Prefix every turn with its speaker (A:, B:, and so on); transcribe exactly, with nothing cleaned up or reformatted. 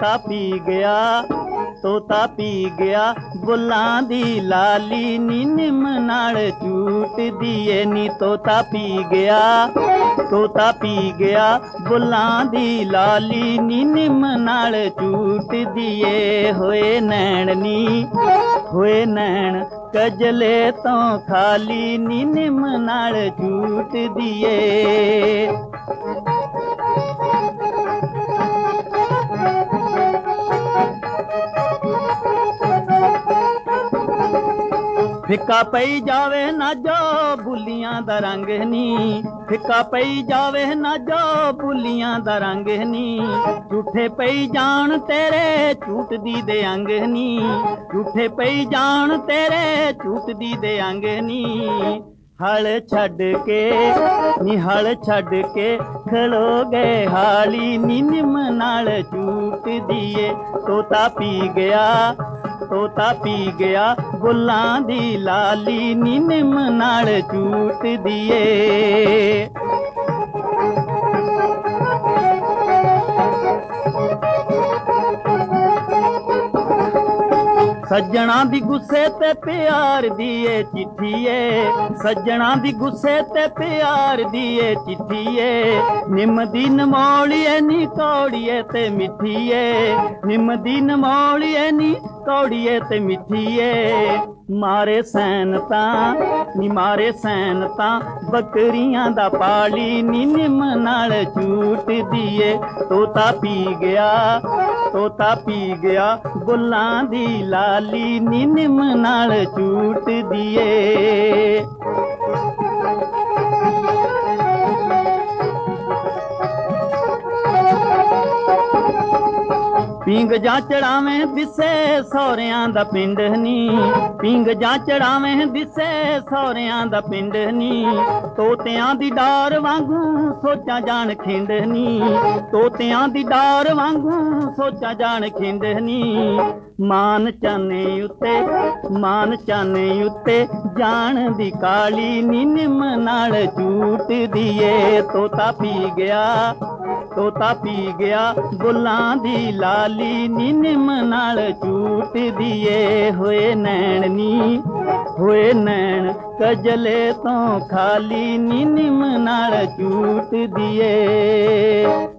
A: ਤੋਤਾ ਪੀ ਗਿਆ, ਤੋਤਾ ਪੀ ਗਿਆ ਬੁੱਲਾਂ ਦੀ ਲਾਲੀ ਨੀ ਨਿੰਮ ਨਾਲ ਝੂਟਦੀ ਏ ਨੀ। ਤੋਤਾ ਪੀ ਗਿਆ, ਤੋਤਾ ਪੀ ਗਿਆ ਬੁੱਲਾਂ ਦੀ ਲਾਲੀ ਨੀ ਨਿੰਮ ਨਾਲ ਝੂਟਦੀ ਏ। ਹੋਏ ਨੈਣ ਨੀ, ਹੋਏ ਨੈਣ ਕਜਲੇ ਤੋਂ ਖਾਲੀ ਨੀ ਨਿੰਮ ਨਾਲ ਝੂਟਦੀ ਏ। ਫਿੱਕਾ ਪਈ ਜਾਵੇ ਨਾ ਜੋ ਬੁੱਲੀਆਂ ਦਾ ਰੰਗ ਨੀ, ਫਿੱਕਾ ਪਈ ਜਾਵੇ ਨਾ ਜੋ ਬੁੱਲੀਆਂ ਦਾ ਰੰਗ ਨੀ। ਝੂਠੇ ਪਈ ਜਾਣ ਤੇਰੇ ਝੂਟਦੀ ਦੇ ਅੰਗ ਨੀ, ਝੂਠੇ ਪਈ ਜਾਣ ਤੇਰੇ ਝੂਟਦੀ ਦੇ ਅੰਗ ਨੀ। ਹਲ ਛੱਡ ਕੇ ਨੀ ਹਲ ਛੱਡ ਕੇ ਖਲੋ ਗਏ ਹਾਲੀ ਨੀ ਨਿੰਮ ਨਾਲ ਝੂਟਦੀ ਏ। ਤੋਤਾ ਪੀ ਗਿਆ, ਤੋਤਾ ਪੀ ਗਿਆ ਬੁੱਲਾਂ ਦੀ ਲਾਲੀ ਨੀ ਨਿੰਮ ਨਾਲ ਝੂਟਦੀ ਏ। ਸੱਜਣਾ ਦੀ ਗੁੱਸੇ ਤੇ ਪਿਆਰ ਦੀ ਏ ਚਿੱਠੀ ਏ, ਸੱਜਣਾ ਦੀ ਗੁੱਸੇ ਤੇ ਪਿਆਰ ਦੀ ਏ ਚਿੱਠੀ ਏ। ਨਿੰਮ ਦੀ ਨਮੋਲੀਏ ਨੀ ਕੌੜੀਏ ਤੇ ਮਿੱਠੀ ਏ, ਨਿੰਮ ਦੀ ਨਮੋਲੀਏ ਨੀ ਕੌੜੀਏ ਤੇ ਮਿੱਠੀ ਏ। ਮਾਰੇ ਸੈਨ ਤਾਂ ਨੀ ਮਾਰੇ ਸੈਨ ਤਾਂ ਬੱਕਰੀਆਂ ਦਾ ਪਾਲੀ ਨੀ ਨਿੰਮ ਨਾਲ ਝੂਟਦੀ ਏ। ਤੋਤਾ ਪੀ ਗਿਆ, ਤੋਤਾ ਪੀ ਗਿਆ ਬੁੱਲਾਂ ਦੀ ਲਾਲੀ ਨੀ ਨਿੰਮ ਨਾਲ ਝੂਟਦੀ ਏ। ਪੀਂਗ ਜਾਂ ਚੜਾਵੇਂ ਦਿਸੇ ਸਹੁਰਿਆਂ ਦਾ ਪਿੰਡ ਨੀ, ਪੀਂਗ ਜਾਂ ਚੜਾਵੇਂ ਦਿਸੇ ਸਹੁਰਿਆਂ ਦਾ ਪਿੰਡ ਨੀ। ਤੋਤਿਆਂ ਦੀ ਡਾਰ ਵਾਂਗੂ ਸੋਚਾਂ ਜਾਣ ਖਿੰਡ ਨੀ, ਤੋਤਿਆਂ ਦੀ ਡਾਰ ਵਾਂਗੂ ਸੋਚਾਂ ਜਾਣ ਖਿੰਡ ਨੀ। ਮਾਨ ਚਾਨੇ ਉੱਤੇ, ਮਾਨ ਚਾਨੇ ਉੱਤੇ ਜਾਣ ਦੀ ਕਾਲੀ ਨੀ ਨਿੰਮ ਨਾਲ ਝੂਟਦੀ ਏ। ਤੋਤਾ ਪੀ ਗਿਆ, ਤੋਤਾ ਪੀ ਗਿਆ ਬੁੱਲਾਂ ਦੀ ਲਾਲੀ ਨੀ ਨਿੰਮ ਨਾਲ ਝੂਟਦੀ ਏ। ਹੋਏ ਨੈਣ ਨੀ, ਹੋਏ ਨੈਣ ਕਜਲੇ ਤੋਂ ਖਾਲੀ ਨੀ ਨਿੰਮ ਨਾਲ ਝੂਟਦੀ ਏ।